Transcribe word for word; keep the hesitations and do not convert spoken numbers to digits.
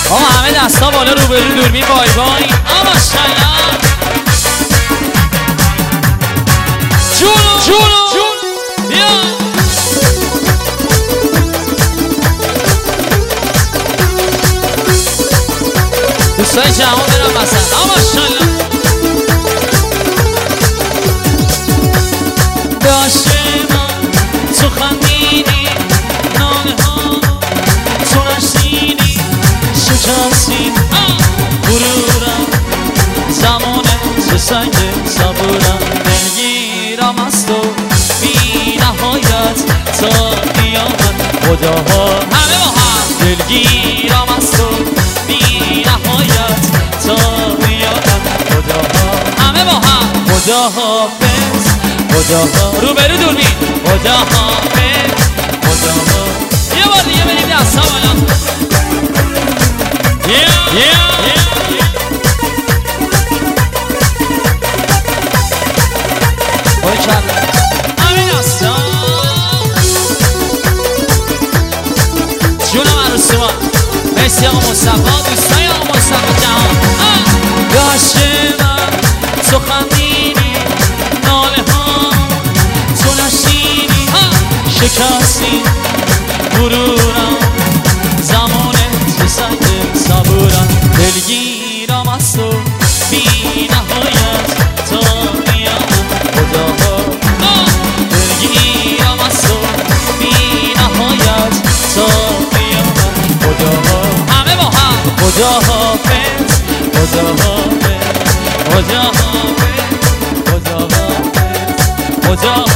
آقا همه دستا بالا روبرو دوربین بای بای. آقا ماشاءالله جونو جونو جون بیا دوستای جوان برم مثلا. آقا ماشاءالله داشته من تو خندیدی ناله ها تو نشینی شکستی غرورم زمانه تو سنگ صبورم دلگیرم از تو بی نهایت تا قیامت خداها همه با هم دلگیرم از تو بی نهایت تا قیامت خداها همه با هم خداحافظ خداها روبرو دوربین خداحافظ خداها یه بار دیگه بریم دستا بالا. Yeah, yeah, yeah. Oy çarpı. Amin aslan. Cuna Marusuma. Messi Ağa Mustafa. Düstay Ağa Mustafa Cahan. Yaşıma sokandini nale ha تو نشینی شکستی غرورم زمانه تو سنگ صبورم دلگیرم از تو بی نهایت تا قیامت خداها دلگیرم از تو بی نهایت تا قیامت خداها همه با هم خداحافظ خداحافظ خداحافظ خداحافظ خدا